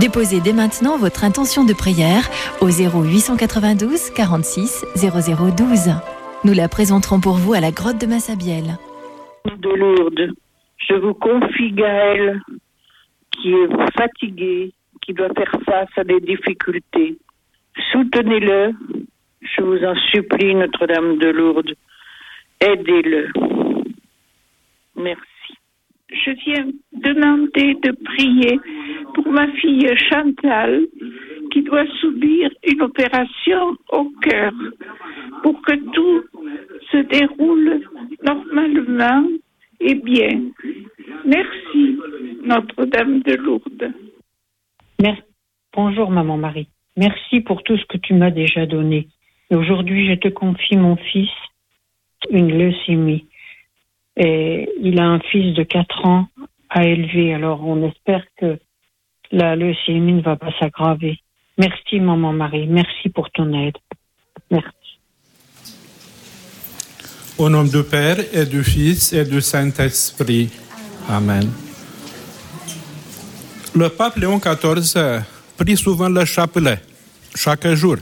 Déposez dès maintenant votre intention de prière au 0892 46 0012. Nous la présenterons pour vous à la grotte de Massabielle. De Lourdes, je vous confie Gaël, qui est fatigué, qui doit faire face à des difficultés. Soutenez-le, je vous en supplie, Notre-Dame de Lourdes. Aidez-le. Merci. Je viens demander de prier pour ma fille Chantal, qui doit subir une opération au cœur, pour que tout se déroule normalement et bien. Merci, Notre-Dame de Lourdes. Merci. Bonjour, Maman Marie. Merci pour tout ce que tu m'as déjà donné. Et aujourd'hui, je te confie mon fils, une leucémie. Et il a un fils de 4 ans à élever. Alors, on espère que la leucémie ne va pas s'aggraver. Merci, Maman Marie. Merci pour ton aide. Merci. Au nom du Père et du Fils et du Saint-Esprit. Amen. Le pape Léon XIV prie souvent le chapelet, chaque jour.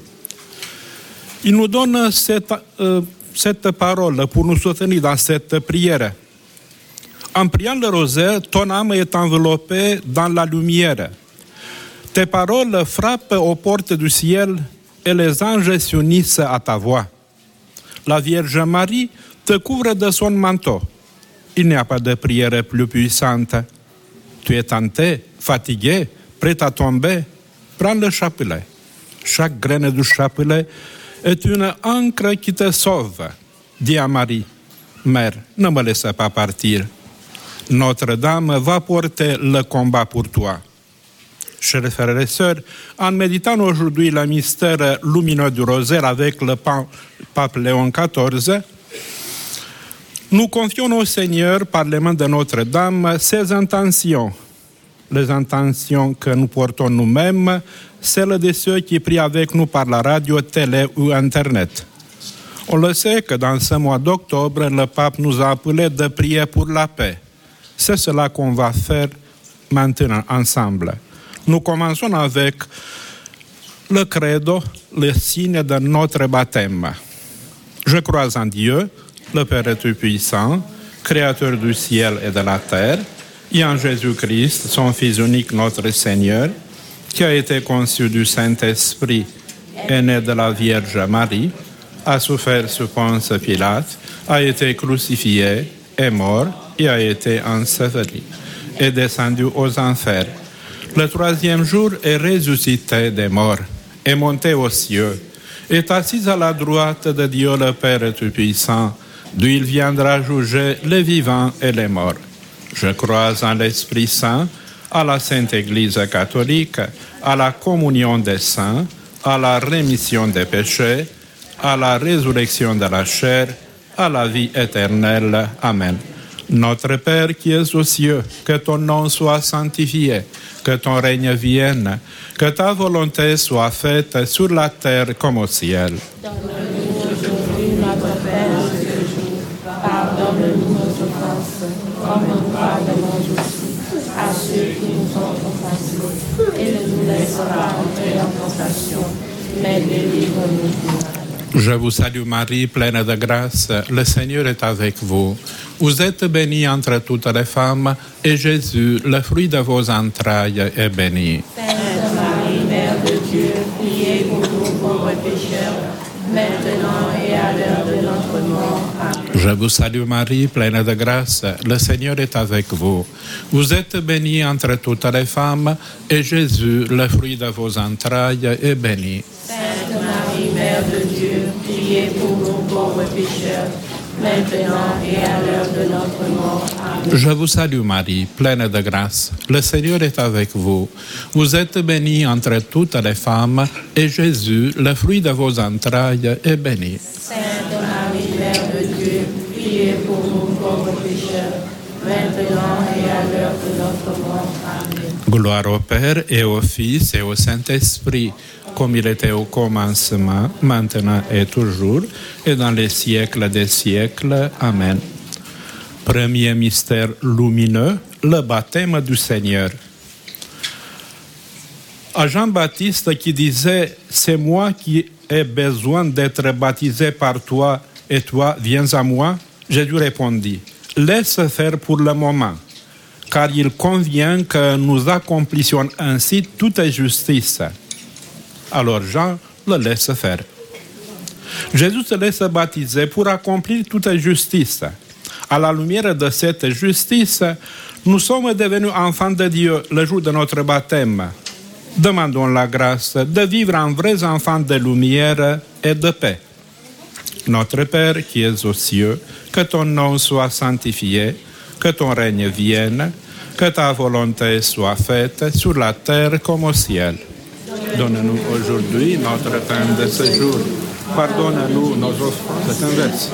Il nous donne cette parole pour nous soutenir dans cette prière. En priant le rosaire, ton âme est enveloppée dans la lumière. Tes paroles frappent aux portes du ciel et les anges s'unissent à ta voix. La Vierge Marie te couvre de son manteau. Il n'y a pas de prière plus puissante. Tu es tenté, fatigué, prêt à tomber. Prends le chapelet. Chaque graine du chapelet est une ancre qui te sauve. Dis à Marie, Mère, ne me laisse pas partir. Notre-Dame va porter le combat pour toi. Chers frères et sœurs, en méditant aujourd'hui le mystère lumineux du rosaire avec le pape Léon XIV, nous confions au Seigneur, par les mains de Notre-Dame, ses intentions. Les intentions que nous portons nous-mêmes, celles de ceux qui prient avec nous par la radio, télé ou Internet. On le sait que dans ce mois d'octobre, le pape nous a appelés de prier pour la paix. C'est cela qu'on va faire maintenant ensemble. Nous commençons avec le credo, le signe de notre baptême. Je crois en Dieu, le Père Tout-Puissant, Créateur du ciel et de la terre, et en Jésus-Christ, son Fils unique, notre Seigneur, qui a été conçu du Saint-Esprit, est né de la Vierge Marie, a souffert sous Ponce Pilate, a été crucifié, est mort et a été enseveli, est descendu aux enfers. Le 3e jour est ressuscité des morts, est monté aux cieux, est assis à la droite de Dieu le Père Tout-Puissant, d'où il viendra juger les vivants et les morts. Je crois en l'Esprit Saint, à la Sainte Église catholique, à la communion des saints, à la rémission des péchés, à la résurrection de la chair, à la vie éternelle. Amen. Notre Père qui es aux cieux, que ton nom soit sanctifié, que ton règne vienne, que ta volonté soit faite sur la terre comme au ciel. Donne-nous aujourd'hui notre pain de ce jour. Pardonne-nous nos offenses, comme nous pardonnons aussi à ceux qui nous ont offensés. Et ne nous laisse pas entrer en tentation, mais délivre-nous du mal. Je vous salue Marie, pleine de grâce, le Seigneur est avec vous. Vous êtes bénie entre toutes les femmes, et Jésus, le fruit de vos entrailles, est béni. Sainte Marie, Mère de Dieu, priez pour nous pauvres pécheurs, maintenant et à l'heure de notre mort. Amen. Je vous salue Marie, pleine de grâce, le Seigneur est avec vous. Vous êtes bénie entre toutes les femmes, et Jésus, le fruit de vos entrailles, est béni. Sainte Marie, Mère de Dieu, priez pour nous pauvres pécheurs, maintenant et à l'heure de notre mort. Amen. Je vous salue Marie, pleine de grâce, le Seigneur est avec vous. Vous êtes bénie entre toutes les femmes, et Jésus, le fruit de vos entrailles, est béni. Sainte Marie, Mère de Dieu, priez pour nous pauvres pécheurs, maintenant et à l'heure de notre mort. Amen. Gloire au Père et au Fils et au Saint-Esprit, comme il était au commencement, maintenant et toujours, et dans les siècles des siècles. Amen. Premier mystère lumineux, le baptême du Seigneur. À Jean-Baptiste qui disait « C'est moi qui ai besoin d'être baptisé par toi et toi viens à moi », Jésus répondit « Laisse faire pour le moment, car il convient que nous accomplissions ainsi toute justice. » Alors Jean le laisse faire. Jésus se laisse baptiser pour accomplir toute justice. À la lumière de cette justice, nous sommes devenus enfants de Dieu le jour de notre baptême. Demandons la grâce de vivre en vrais enfants de lumière et de paix. Notre Père qui es aux cieux, que ton nom soit sanctifié, que ton règne vienne, que ta volonté soit faite sur la terre comme au ciel. Donne-nous aujourd'hui notre pain de ce jour. Pardonne-nous nos offenses. C'est inverse.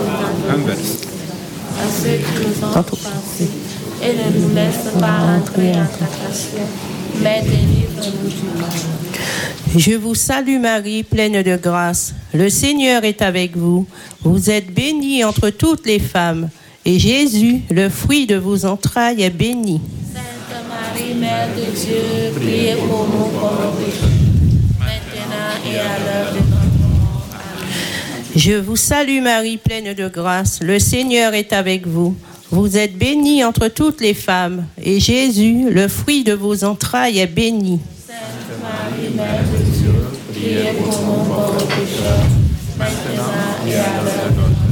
À ceux qui nous ont offensés, et ne nous laisse pas entrer en tentation, mais délivre-nous du mal. Je vous salue Marie, pleine de grâce. Le Seigneur est avec vous. Vous êtes bénie entre toutes les femmes. Et Jésus, le fruit de vos entrailles, est béni. Sainte Marie, Mère de Dieu, priez pour nous pauvres pécheurs, maintenant et à l'heure de notre mort. Amen. Je vous salue Marie, pleine de grâce. Le Seigneur est avec vous. Vous êtes bénie entre toutes les femmes. Et Jésus, le fruit de vos entrailles, est béni. Sainte Marie, Mère de Dieu, priez pour nous pauvres pécheurs, maintenant et à l'heure de notre mort.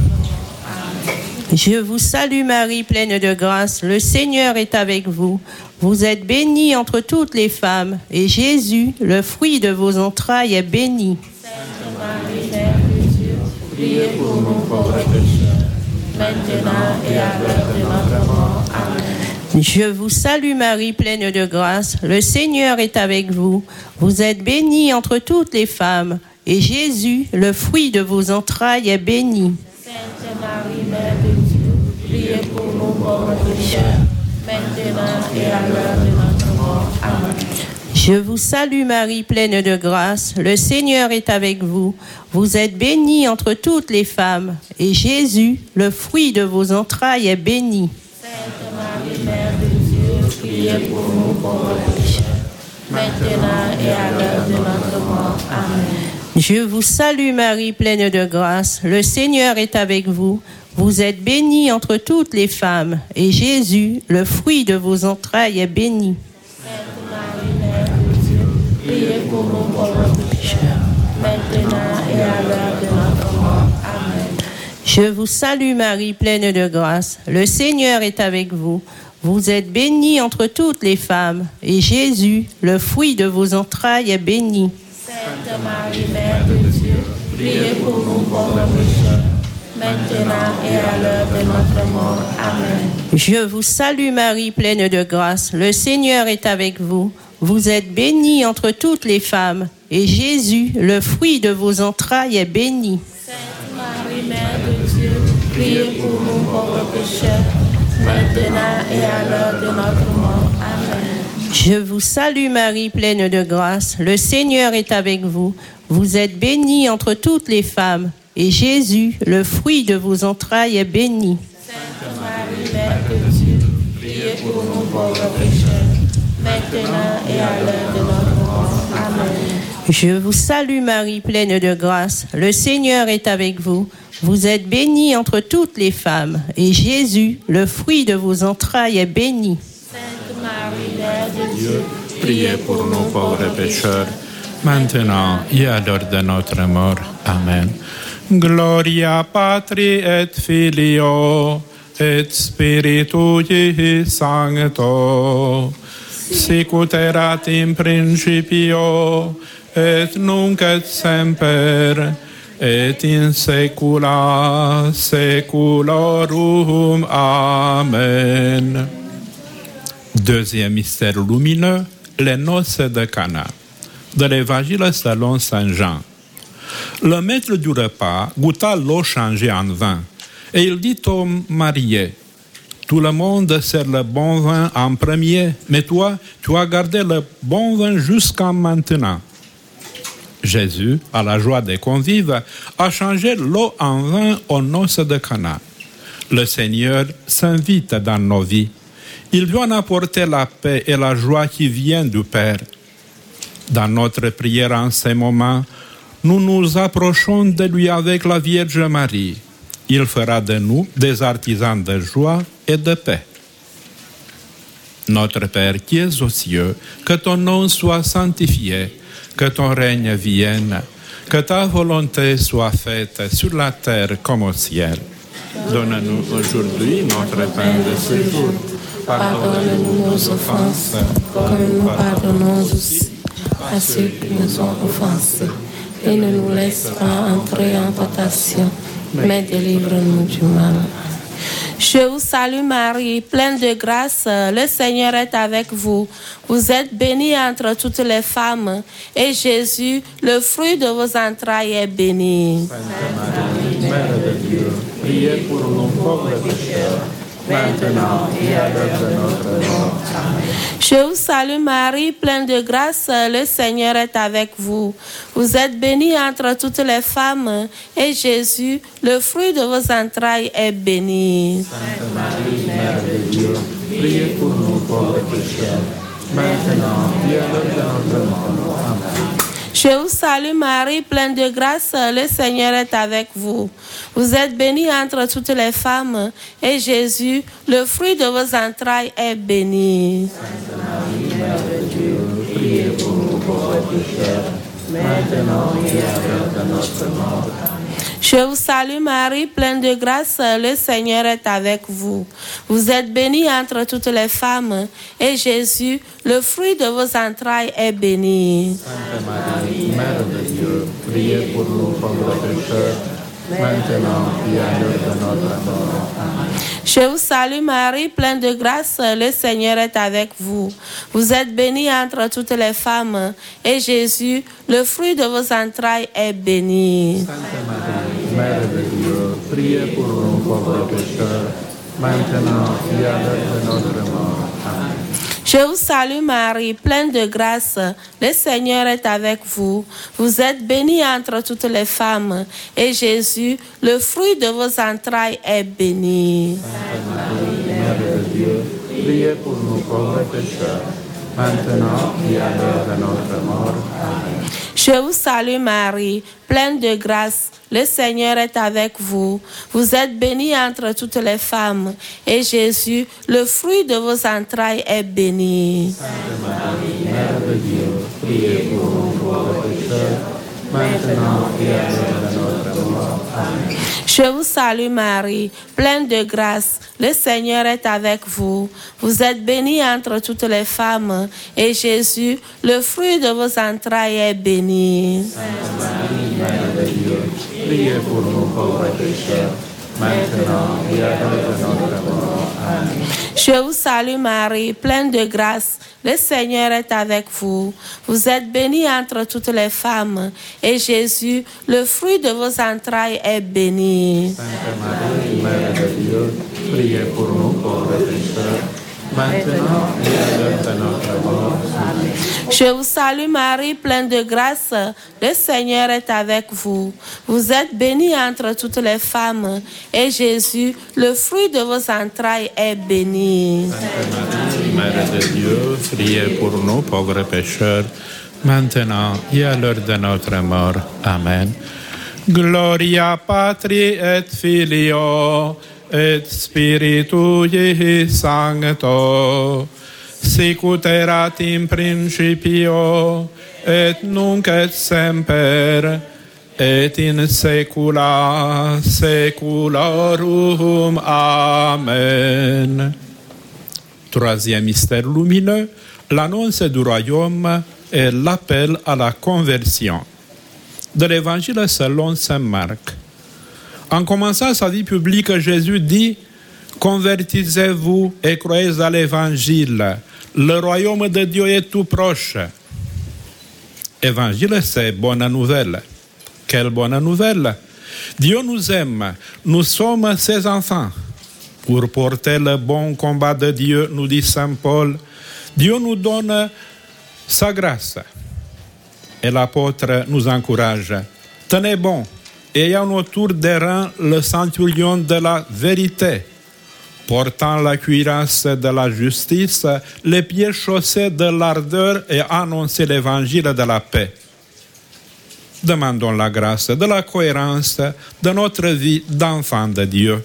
Je vous salue Marie, pleine de grâce. Le Seigneur est avec vous. Vous êtes bénie entre toutes les femmes. Et Jésus, le fruit de vos entrailles, est béni. Sainte Marie, Mère de Dieu, priez pour nous pauvres pécheurs, maintenant et à l'heure de notre mort. Amen. Je vous salue Marie, pleine de grâce. Le Seigneur est avec vous. Vous êtes bénie entre toutes les femmes. Et Jésus, le fruit de vos entrailles, est béni. Sainte Marie, Mère de Dieu, priez pour nous pauvres pécheurs, maintenant et à l'heure de notre mort. Amen. Je vous salue Marie, pleine de grâce. Le Seigneur est avec vous. Vous êtes bénie entre toutes les femmes. Et Jésus, le fruit de vos entrailles, est béni. Sainte Marie, Mère de Dieu, priez pour nous pauvres pécheurs, maintenant et à l'heure de notre mort. Amen. Je vous salue Marie, pleine de grâce. Le Seigneur est avec vous. Vous êtes bénie entre toutes les femmes. Et Jésus, le fruit de vos entrailles, est béni. Sainte Marie, Mère de Dieu, priez pour nous pauvres pécheurs, maintenant et à l'heure de notre mort. Amen. Je vous salue Marie, pleine de grâce. Le Seigneur est avec vous. Vous êtes bénie entre toutes les femmes. Et Jésus, le fruit de vos entrailles, est béni. Sainte Marie, Mère de Dieu, priez pour nous pauvres pécheurs, maintenant et à l'heure de notre mort. Amen. Je vous salue Marie, pleine de grâce. Le Seigneur est avec vous. Vous êtes bénie entre toutes les femmes. Et Jésus, le fruit de vos entrailles, est béni. Sainte Marie, Mère de Dieu, priez pour nous pauvres pécheurs, maintenant et à l'heure de notre mort. Amen. Je vous salue Marie, pleine de grâce. Le Seigneur est avec vous. Vous êtes bénie entre toutes les femmes. Et Jésus, le fruit de vos entrailles, est béni. Sainte Marie, Mère de Dieu, priez pour nous pauvres pécheurs, maintenant et à l'heure de notre mort. Amen. Je vous salue Marie, pleine de grâce. Le Seigneur est avec vous. Vous êtes bénie entre toutes les femmes. Et Jésus, le fruit de vos entrailles, est béni. Sainte Marie, Mère de Dieu, Priez pour nous pauvres pécheurs, maintenant et à l'heure de notre mort. Amen. Gloria Patri et Filio et Spiritui Sancto, sic ut erat in principio et nunc et semper et in saecula saeculorum. Amen. Deuxième mystère lumineux, les noces de Cana. De l'évangile selon Saint Jean. Le maître du repas goûta l'eau changée en vin, et il dit aux mariés, « Tout le monde sert le bon vin en premier, mais toi, tu as gardé le bon vin jusqu'à maintenant. » Jésus, à la joie des convives, a changé l'eau en vin aux noces de Cana. Le Seigneur s'invite dans nos vies. Il doit apporter la paix et la joie qui viennent du Père. Dans notre prière en ces moments, nous nous approchons de lui avec la Vierge Marie. Il fera de nous des artisans de joie et de paix. Notre Père qui es aux cieux, que ton nom soit sanctifié, que ton règne vienne, que ta volonté soit faite sur la terre comme au ciel. Donne-nous aujourd'hui notre pain de ce jour. Pardonne-nous nos offenses, comme nous pardonnons aussi à ceux qui nous ont offensés. Et ne nous laisse pas entrer en tentation, mais délivre-nous du mal. Je vous salue Marie, pleine de grâce, le Seigneur est avec vous. Vous êtes bénie entre toutes les femmes, et Jésus, le fruit de vos entrailles, est béni. Sainte Marie, Mère de Dieu, priez pour nous pauvres pécheurs, maintenant et à l'heure de notre mort. Amen. Je vous salue Marie, pleine de grâce, le Seigneur est avec vous. Vous êtes bénie entre toutes les femmes, et Jésus, le fruit de vos entrailles, est béni. Sainte Marie, Mère de Dieu, priez pour nous pauvres pécheurs, maintenant et à l'heure de notre mort. Amen. Je vous salue Marie, pleine de grâce, le Seigneur est avec vous. Vous êtes bénie entre toutes les femmes, et Jésus, le fruit de vos entrailles, est béni. Sainte Marie, Mère de Dieu, priez pour nous pauvres pécheurs, maintenant et à l'heure de notre mort. Je vous salue Marie, pleine de grâce, le Seigneur est avec vous. Vous êtes bénie entre toutes les femmes, et Jésus, le fruit de vos entrailles, est béni. Sainte Marie, Mère de Dieu, priez pour nous pauvres pécheurs, maintenant et à l'heure de notre mort. Amen. Je vous salue Marie, pleine de grâce, le Seigneur est avec vous. Vous êtes bénie entre toutes les femmes, et Jésus, le fruit de vos entrailles, est béni. Sainte Marie, Mère de Dieu, priez pour nous pauvres pécheurs, maintenant et à l'heure de notre mort. Amen. Je vous salue Marie, pleine de grâce, le Seigneur est avec vous. Vous êtes bénie entre toutes les femmes, et Jésus, le fruit de vos entrailles, est béni. Sainte Marie, Mère de Dieu, priez pour nous pauvres pécheurs, maintenant et à l'heure de notre mort. Amen. Je vous salue Marie, pleine de grâce, le Seigneur est avec vous. Vous êtes bénie entre toutes les femmes, et Jésus, le fruit de vos entrailles, est béni. Sainte Marie, Mère de Dieu, priez pour nous pauvres pécheurs, maintenant et à l'heure de notre mort. Amen. Je vous salue Marie, pleine de grâce, le Seigneur est avec vous. Vous êtes bénie entre toutes les femmes, et Jésus, le fruit de vos entrailles, est béni. Sainte Marie, Mère de Dieu, priez pour nous pauvres pécheurs, maintenant et à l'heure de notre mort. Amen. Je vous salue Marie, pleine de grâce, le Seigneur est avec vous. Vous êtes bénie entre toutes les femmes, et Jésus, le fruit de vos entrailles, est béni. Sainte Marie, Mère de Dieu, priez pour nous pauvres pécheurs, maintenant et à l'heure de notre mort. Amen. Je vous salue Marie, pleine de grâce, le Seigneur est avec vous. Vous êtes bénie entre toutes les femmes, et Jésus, le fruit de vos entrailles, est béni. Sainte Marie, Mère de Dieu, priez pour nous pauvres pécheurs, maintenant et à l'heure de notre mort. Amen. Gloria Patri et Filio et Spiritui Sancto, sicut erat in principio, et nunc et semper, et in saecula saeculorum. Amen. Troisième mystère lumineux, l'annonce du royaume et l'appel à la conversion. De l'évangile selon saint Marc. En commençant sa vie publique, Jésus dit « Convertissez-vous et croyez à l'évangile. Le royaume de Dieu est tout proche. » Évangile, c'est bonne nouvelle. Quelle bonne nouvelle! Dieu nous aime, nous sommes ses enfants. Pour porter le bon combat de Dieu, nous dit saint Paul, Dieu nous donne sa grâce. Et l'apôtre nous encourage. Tenez bon, ayant autour des reins le centurion de la vérité. portant la cuirasse de la justice, les pieds chaussés de l'ardeur et annoncer l'évangile de la paix. Demandons la grâce de la cohérence de notre vie d'enfant de Dieu.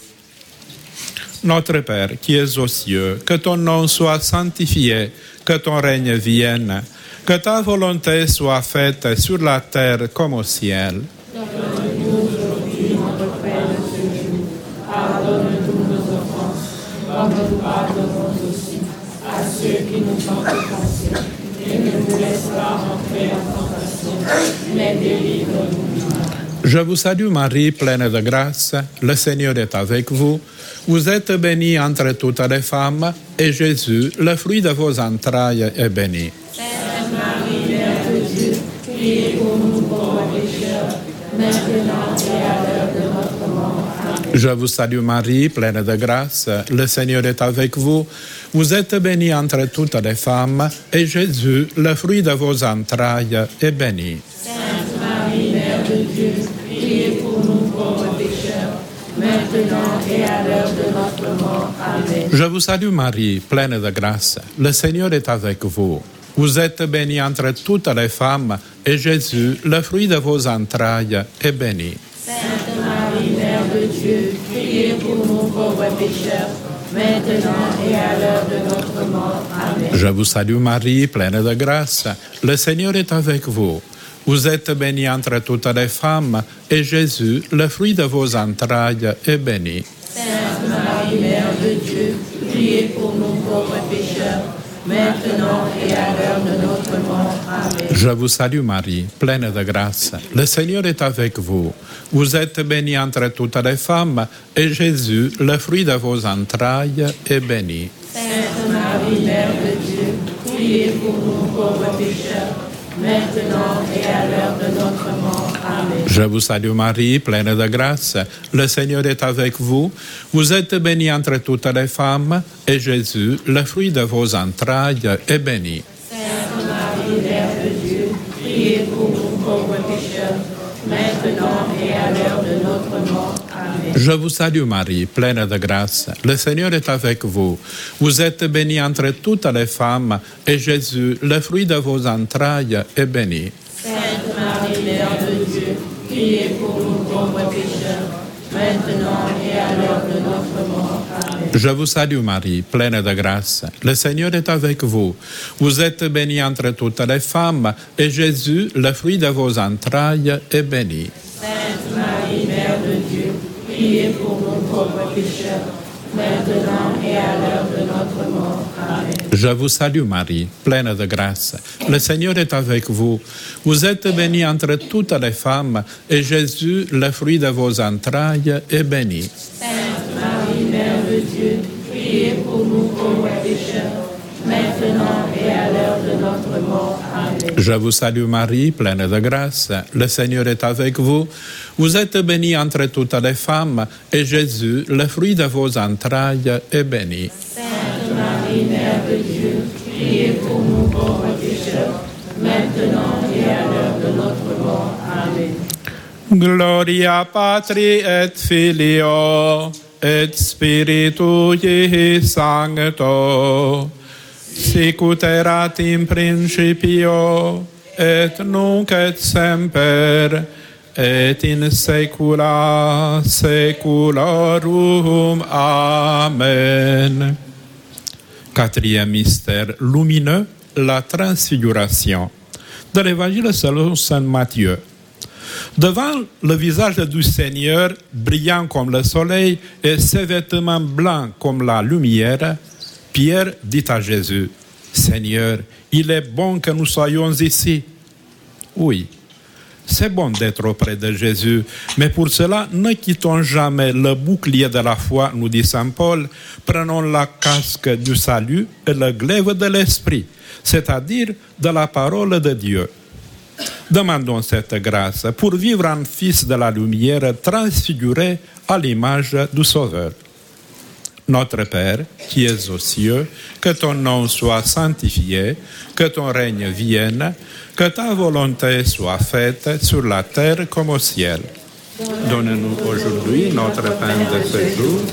Notre Père qui es aux cieux, que ton nom soit sanctifié, que ton règne vienne, que ta volonté soit faite sur la terre comme au ciel. Donne-nous aujourd'hui notre pain de ce jour. Pardonne-nous nos offenses, comme nous pardonnons aussi à ceux qui nous ont offensés. Et ne nous laisse pas entrer en tentation, mais délivre-nous du mal. Je vous salue Marie, pleine de grâce, le Seigneur est avec vous. Vous êtes bénie entre toutes les femmes, et Jésus, le fruit de vos entrailles, est béni. Sainte Marie, Mère de Dieu, priez pour nous pauvres pécheurs, maintenant et à l'heure de notre mort. Amen. Je vous salue Marie, pleine de grâce, le Seigneur est avec vous. Vous êtes bénie entre toutes les femmes, et Jésus, le fruit de vos entrailles, est béni. Sainte Marie, Mère de Dieu, priez pour nous pauvres pécheurs, maintenant et à l'heure de notre mort. Amen. Je vous salue Marie, pleine de grâce, le Seigneur est avec vous. Vous êtes bénie entre toutes les femmes, et Jésus, le fruit de vos entrailles, est béni. Sainte Marie, Mère de Dieu, priez pour nous pauvres pécheurs, maintenant et à l'heure de notre mort. Amen. Je vous salue Marie, pleine de grâce, le Seigneur est avec vous. Vous êtes bénie entre toutes les femmes, et Jésus, le fruit de vos entrailles, est béni. Sainte Marie, Mère de Dieu, priez pour nous pauvres pécheurs, maintenant et à l'heure de notre mort. Amen. Je vous salue Marie, pleine de grâce, le Seigneur est avec vous. Vous êtes bénie entre toutes les femmes, et Jésus, le fruit de vos entrailles, est béni. Sainte Marie, Mère de Dieu, priez pour nous pauvres pécheurs, maintenant et à l'heure de notre mort. Amen. Je vous salue Marie, pleine de grâce, le Seigneur est avec vous. Vous êtes bénie entre toutes les femmes, et Jésus, le fruit de vos entrailles, est béni. Sainte Marie, Mère de Dieu, priez pour nous pauvres pécheurs, maintenant et à l'heure de notre mort. Amen. Je vous salue Marie, pleine de grâce, le Seigneur est avec vous. Vous êtes bénie entre toutes les femmes, et Jésus, le fruit de vos entrailles, est béni. Sainte Marie, Mère de Dieu, priez pour nous pauvres pécheurs, maintenant et à l'heure de notre mort. Amen. Je vous salue Marie, pleine de grâce, le Seigneur est avec vous. Vous êtes bénie entre toutes les femmes, et Jésus, le fruit de vos entrailles, est béni. Sainte Marie, Mère de Dieu, priez pour nous pauvres pécheurs, maintenant et à l'heure de notre mort. Amen. Je vous salue Marie, pleine de grâce, le Seigneur est avec vous. Vous êtes bénie entre toutes les femmes, et Jésus, le fruit de vos entrailles, est béni. Sainte Marie, Mère de Dieu, priez pour nous pauvres pécheurs, maintenant et à l'heure de notre mort. Amen. Je vous salue Marie, pleine de grâce, le Seigneur est avec vous. Vous êtes bénie entre toutes les femmes, et Jésus, le fruit de vos entrailles, est béni. Sainte Marie, Mère de Dieu, priez pour nous pauvres pécheurs, maintenant et à l'heure de notre mort. Amen. Gloria Patri et Filio et Spiritui Sancto, sic ut erat in principio et nunc et semper et in saecula saeculorum. Amen. Quatrième mystère lumineux, la transfiguration. De l'Évangile selon saint Matthieu. Devant le visage du Seigneur, brillant comme le soleil et ses vêtements blancs comme la lumière, Pierre dit à Jésus, « Seigneur, il est bon que nous soyons ici. » Oui, c'est bon d'être auprès de Jésus, mais pour cela, ne quittons jamais le bouclier de la foi, nous dit saint Paul, prenons la casque du salut et le glaive de l'esprit, c'est-à-dire de la parole de Dieu. Demandons cette grâce pour vivre en fils de la lumière transfiguré à l'image du Sauveur. Notre Père, qui es aux cieux, que ton nom soit sanctifié, que ton règne vienne, que ta volonté soit faite sur la terre comme au ciel. Donne-nous aujourd'hui notre pain de ce jour.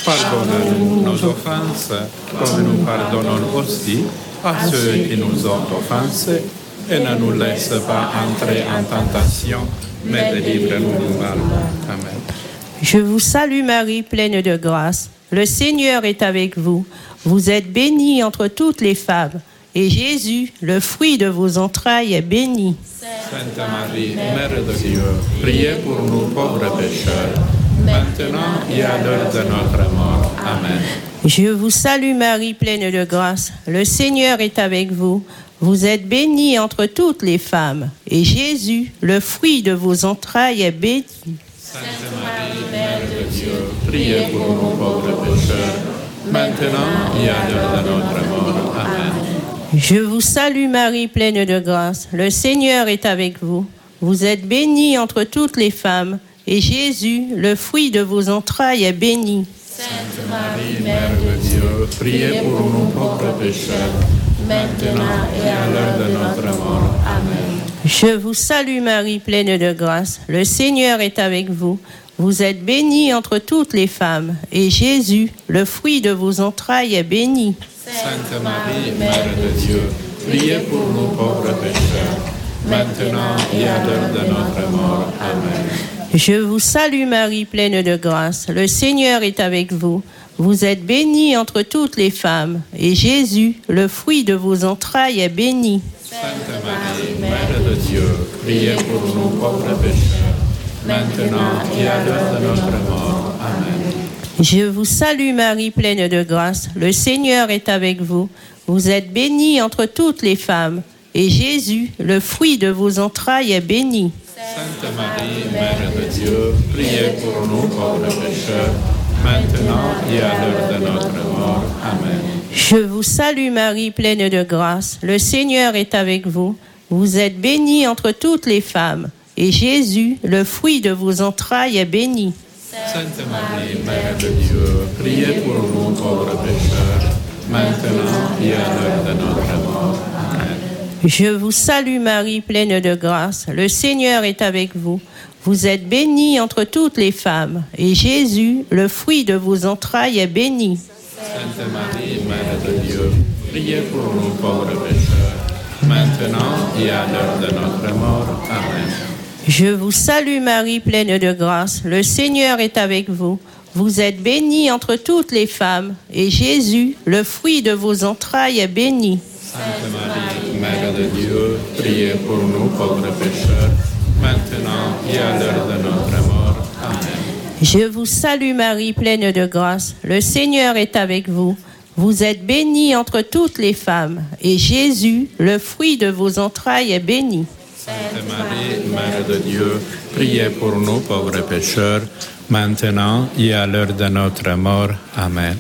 Pardonne-nous nos offenses, comme nous pardonnons aussi à ceux qui nous ont offensés, et ne nous laisse pas entrer en tentation, mais délivre-nous du mal. Amen. Je vous salue Marie, pleine de grâce. Le Seigneur est avec vous. Vous êtes bénie entre toutes les femmes. Et Jésus, le fruit de vos entrailles, est béni. Sainte Marie, Mère de Dieu, priez pour nous pauvres pécheurs, maintenant et à l'heure de notre mort. Amen. Je vous salue Marie, pleine de grâce. Le Seigneur est avec vous. Vous êtes bénie entre toutes les femmes. Et Jésus, le fruit de vos entrailles, est béni. Sainte Marie, Mère de Dieu, priez pour nous pauvres pécheurs, maintenant et à l'heure de notre mort. Amen. Je vous salue Marie, pleine de grâce. Le Seigneur est avec vous. Vous êtes bénie entre toutes les femmes. Et Jésus, le fruit de vos entrailles, est béni. Sainte Marie, Mère de Dieu, priez pour nous pauvres pécheurs, maintenant et à l'heure de notre mort. Amen. Je vous salue Marie, pleine de grâce. Le Seigneur est avec vous. Vous êtes bénie entre toutes les femmes. Et Jésus, le fruit de vos entrailles, est béni. Sainte Marie, Mère de Dieu, priez pour nous pauvres pécheurs, maintenant et à l'heure de notre mort. Amen. Je vous salue Marie, pleine de grâce. Le Seigneur est avec vous. Vous êtes bénie entre toutes les femmes. Et Jésus, le fruit de vos entrailles, est béni. Sainte Marie, Mère de Dieu, priez pour nous pauvres pécheurs, maintenant et à l'heure de notre mort. Amen. Je vous salue Marie, pleine de grâce. Le Seigneur est avec vous. Vous êtes bénie entre toutes les femmes. Et Jésus, le fruit de vos entrailles, est béni. Sainte Marie, Mère de Dieu, priez pour nous pauvres pécheurs, maintenant et à l'heure de notre mort. Amen. Je vous salue Marie, pleine de grâce. Le Seigneur est avec vous. Vous êtes bénie entre toutes les femmes. Et Jésus, le fruit de vos entrailles, est béni. Sainte Marie, Mère de Dieu, priez pour nous pauvres pécheurs, maintenant et à l'heure de notre mort. Amen. Je vous salue Marie, pleine de grâce. Le Seigneur est avec vous. Vous êtes bénie entre toutes les femmes. Et Jésus, le fruit de vos entrailles, est béni. Sainte Marie, Mère de Dieu, priez pour nous pauvres pécheurs, maintenant et à l'heure de notre mort. Amen. Je vous salue Marie, pleine de grâce. Le Seigneur est avec vous. Vous êtes bénie entre toutes les femmes. Et Jésus, le fruit de vos entrailles, est béni. Sainte Marie, Mère de Dieu, priez pour nous pauvres pécheurs, maintenant et à l'heure de notre mort. Amen. Je vous salue Marie, pleine de grâce. Le Seigneur est avec vous. Vous êtes bénie entre toutes les femmes. Et Jésus, le fruit de vos entrailles, est béni. Sainte Marie, Mère de Dieu, priez pour nous pauvres pécheurs, maintenant et à l'heure de notre mort. Amen.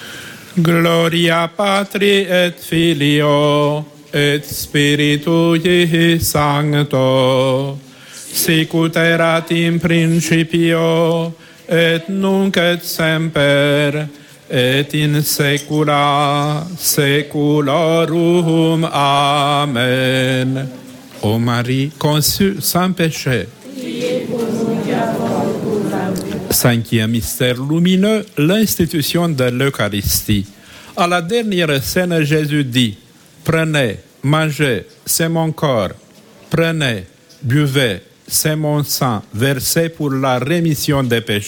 Gloria Patri et Filio et Spiritui Sancto, sicut erat in principio et nunc et semper et in saecula saeculorum. Amen. Ô Marie, conçue sans péché. Cinquième mystère lumineux, l'institution de l'Eucharistie. À la dernière scène, Jésus dit, « Prenez, mangez, c'est mon corps. Prenez, buvez, c'est mon sang, versé pour la rémission des péchés. »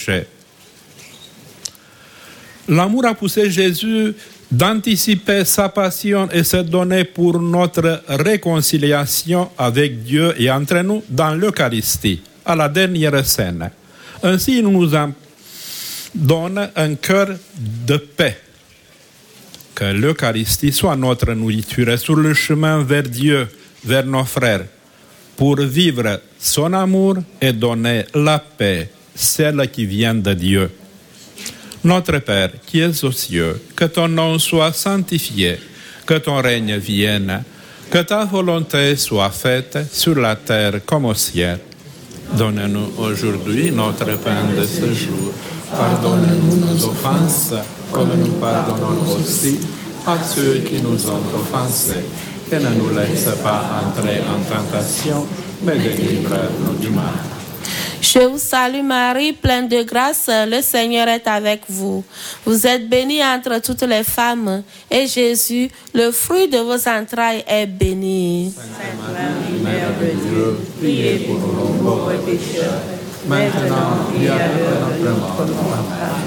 L'amour a poussé Jésus d'anticiper sa passion et se donner pour notre réconciliation avec Dieu et entre nous dans l'Eucharistie, à la dernière scène. Ainsi, il nous donne un cœur de paix. Que l'Eucharistie soit notre nourriture sur le chemin vers Dieu, vers nos frères, pour vivre son amour et donner la paix, celle qui vient de Dieu. Notre Père, qui es aux cieux, que ton nom soit sanctifié, que ton règne vienne, que ta volonté soit faite sur la terre comme au ciel. Donne-nous aujourd'hui notre pain de ce jour. Pardonne-nous nos offenses, comme nous pardonnons aussi à ceux qui nous ont offensés. Et ne nous laisse pas entrer en tentation, mais délivre-nous du mal. Je vous salue Marie, pleine de grâce, le Seigneur est avec vous. Vous êtes bénie entre toutes les femmes, et Jésus, le fruit de vos entrailles, est béni. Sainte Marie, Mère de Dieu, priez pour nous pauvres pécheurs, maintenant et à l'heure de notre mort.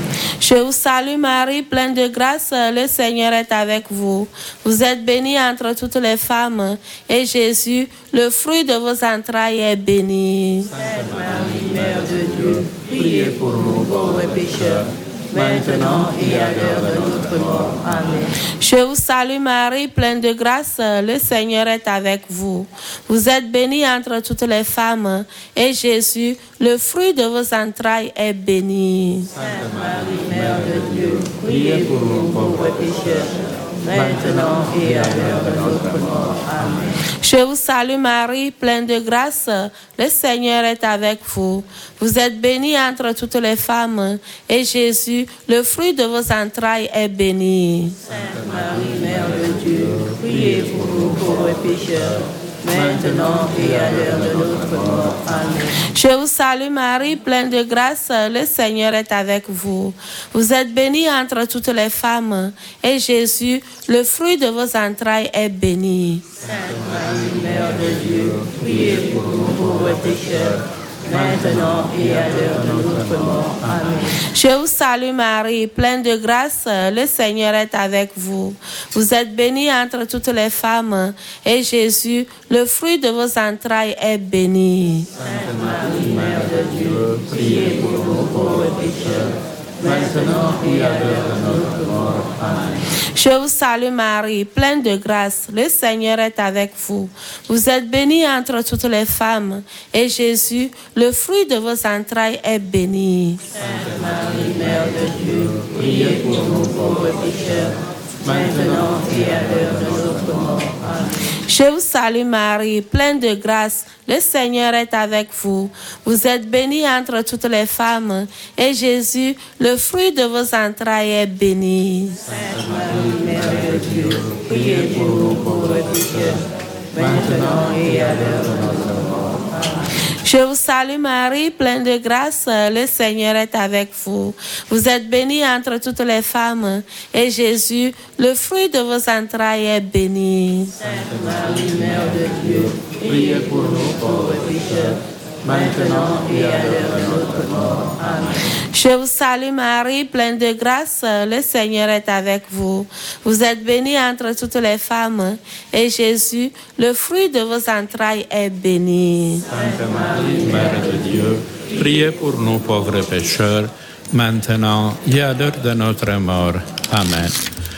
Je vous salue Marie, pleine de grâce, le Seigneur est avec vous. Vous êtes bénie entre toutes les femmes, et Jésus, le fruit de vos entrailles, est béni. Sainte Marie, Mère de Dieu, priez pour nous pauvres pécheurs, maintenant et à l'heure de notre mort. Amen. Je vous salue Marie, pleine de grâce, le Seigneur est avec vous. Vous êtes bénie entre toutes les femmes, et Jésus, le fruit de vos entrailles, est béni. Sainte Marie, Mère de Dieu, priez pour nous pauvres pécheurs, maintenant et à l'heure de notre mort. Amen. Je vous salue Marie, pleine de grâce, le Seigneur est avec vous. Vous êtes bénie entre toutes les femmes, et Jésus, le fruit de vos entrailles, est béni. Sainte Marie, Mère de Dieu, priez pour nous pauvres pécheurs, maintenant et à l'heure de notre mort. Amen. Je vous salue Marie, pleine de grâce, le Seigneur est avec vous. Vous êtes bénie entre toutes les femmes, et Jésus, le fruit de vos entrailles, est béni. Sainte Marie, Mère de Dieu, priez pour nous pauvres pécheurs, maintenant et à l'heure de notre mort. Amen. Je vous salue Marie, pleine de grâce, le Seigneur est avec vous. Vous êtes bénie entre toutes les femmes, et Jésus, le fruit de vos entrailles, est béni. Sainte Marie, Mère de Dieu, priez pour nous pauvres pécheurs, maintenant et à l'heure de notre mort. Amen. Je vous salue Marie, pleine de grâce, le Seigneur est avec vous. Vous êtes bénie entre toutes les femmes, et Jésus, le fruit de vos entrailles, est béni. Sainte Marie, Mère de Dieu, priez pour nous pauvres pécheurs, maintenant et à l'heure de notre mort. Amen. Je vous salue Marie, pleine de grâce, le Seigneur est avec vous. Vous êtes bénie entre toutes les femmes, et Jésus, le fruit de vos entrailles, est béni. Sainte Marie, Mère de Dieu, priez pour nous pauvres pécheurs, maintenant et à l'heure de notre mort. Amen. Je vous salue Marie, pleine de grâce, le Seigneur est avec vous. Vous êtes bénie entre toutes les femmes, et Jésus, le fruit de vos entrailles, est béni. Sainte Marie, Mère de Dieu, priez pour nous pauvres pécheurs, maintenant et à l'heure de notre mort. Amen. Je vous salue Marie, pleine de grâce, le Seigneur est avec vous. Vous êtes bénie entre toutes les femmes, et Jésus, le fruit de vos entrailles, est béni. Sainte Marie, Mère de Dieu, priez pour nous pauvres pécheurs, maintenant et à l'heure de notre mort. Amen.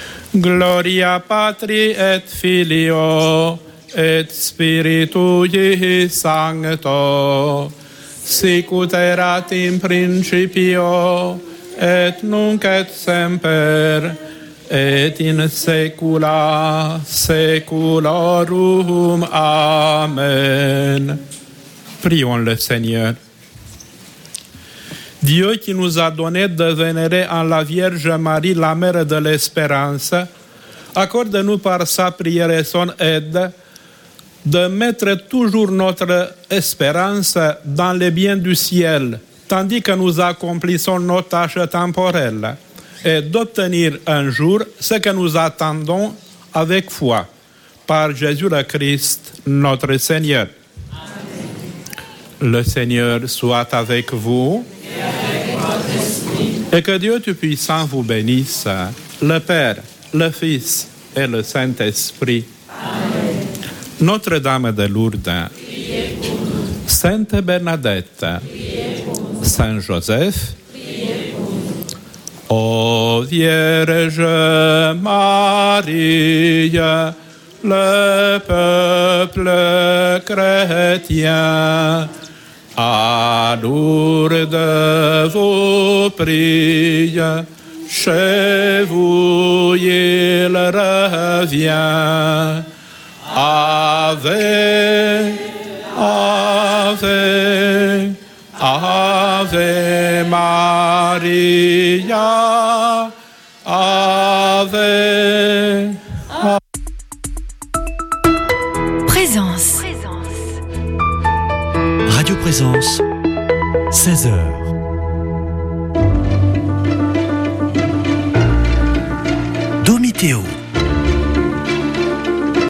Gloria Patri et Filio et Spiritui Sancto, sic ut erat in principio, et nunc et semper, et in saecula saeculorum. Amen. Prions le Seigneur. Dieu qui nous a donné de vénérer en la Vierge Marie, la mère de l'espérance, accorde-nous par sa prière et son aide de mettre toujours notre espérance dans les biens du ciel, tandis que nous accomplissons nos tâches temporelles, et d'obtenir un jour ce que nous attendons avec foi, par Jésus le Christ, notre Seigneur. Amen. Le Seigneur soit avec vous, et avec votre esprit, et que Dieu Tout-Puissant vous bénisse, le Père, le Fils et le Saint-Esprit. Amen. Notre-Dame de Lourdes, Sainte Bernadette, Saint Joseph, ô Vierge Marie, le peuple chrétien, à Lourdes vous prie, chez vous il revient. Ave, Ave, Ave Maria, Ave. Présence. Radio Présence, 16h. Domitéo.